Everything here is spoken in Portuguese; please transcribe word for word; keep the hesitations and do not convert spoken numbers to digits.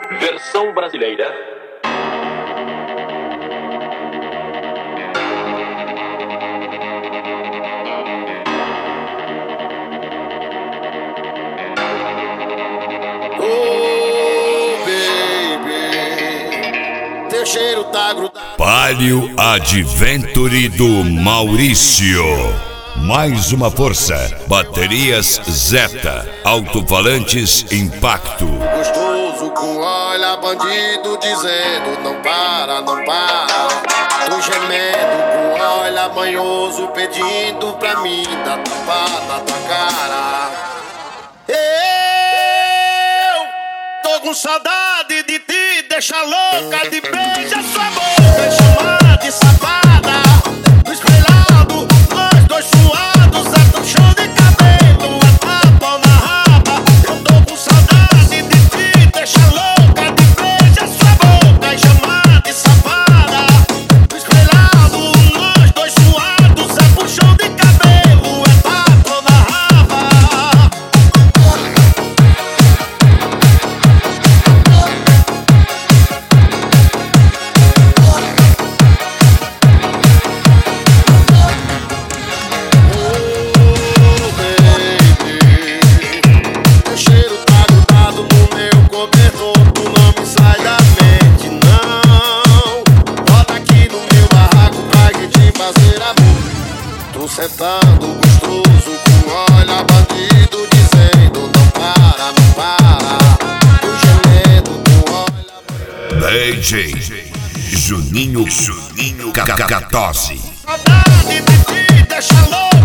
Versão brasileira. Teu cheiro tá grudado. Palio Adventure do Maurício. Mais uma força. Baterias Zeta. Alto-falantes Impacto. Gostoso com olha bandido dizendo não para, não para. Tu gemendo com olha manhoso pedindo pra mim dar tapa na tua cara. Eu tô com saudade de ti, deixa louca de beija sua boca, chama de safada. No espelhado, nós dois suados, é tão show de cabelo, é tapa na raba. Eu tô com saudade de ti, deixa louca de beija sua boca, chama de safada. No espelhado, nós dois suados, é tão show de cabelo, é tapa na raba. Sentado gostoso com olha bandido dizendo não para, não para. Tu gemendo com olha. D J Juninho Juninho Cacatose. Saudade de ti, deixa louco.